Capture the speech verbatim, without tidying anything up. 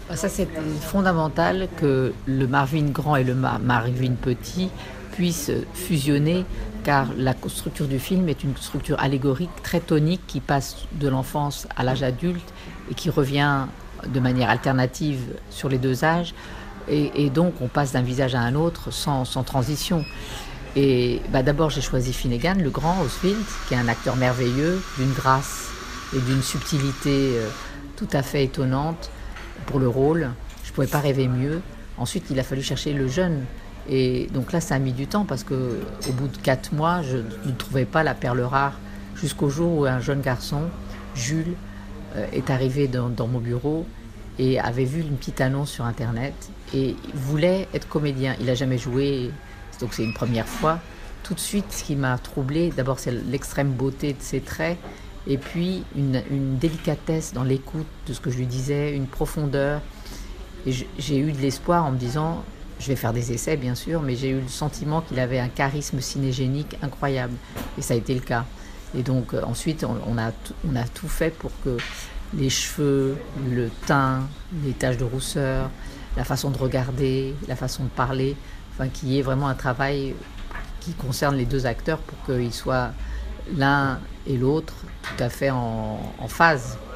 Bah, ça, c'était fondamental que le Marvin grand et le Ma Marvin petit puissent fusionner, car la co structure du film est une structure allégorique très tonique qui passe de l'enfance à l'âge adulte et qui revient de manière alternative sur les deux âges et et donc on passe d'un visage à un autre sans sans transition et bah, d'abord j'ai choisi Finnegan, le grand, Oswald, qui est un acteur merveilleux, d'une grâce et d'une subtilité, heu, tout à fait étonnante pour le rôle. Je pouvais pas rêver mieux. Ensuite, il a fallu chercher le jeune et donc là, ça a mis du temps parce qu'au bout de quatre mois, je ne trouvais pas la perle rare jusqu'au jour où un jeune garçon, Jules, heu, est arrivé dans dans mon bureau et avait vu une petite annonce sur internet et il voulait être comédien. Il a jamais joué, donc c'est une première fois. Tout de suite, ce qui m'a troublée, d'abord, c'est l'extrême beauté de ses traits et puis une une délicatesse dans l'écoute de ce que je lui disais, une profondeur et j j'ai eu de l'espoir en me disant: «Je vais faire des essais bien sûr», mais j'ai eu le sentiment qu'il avait un charisme cinégénique incroyable et ça a été le cas et donc heu, ensuite on on a tout on a tout fait pour que les cheveux, le teint, les taches de rousseur, la façon de regarder, la façon de parler, enfin qu'il y ait vraiment un travail qui concerne les deux acteurs pour qu'ils soient l'un et l'autre tout à fait en en phase.